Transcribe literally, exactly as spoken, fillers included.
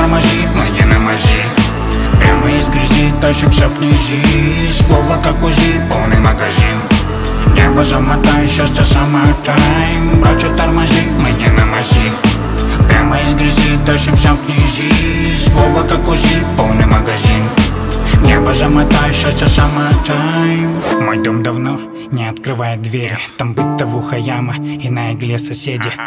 тормози, мы не на мази. Прямо из грязи тащимся в князи. Слово как УЗИ, полный магазин. Небо замотай, счастье самотайм. Братья, тормози, мы не на мази. Прямо из грязи тащимся в князи. Слово как УЗИ, полный магазин. Небо замотай, счастье самотайм. Мой дом давно не открывает двери. Там бытовуха яма и на игле соседи.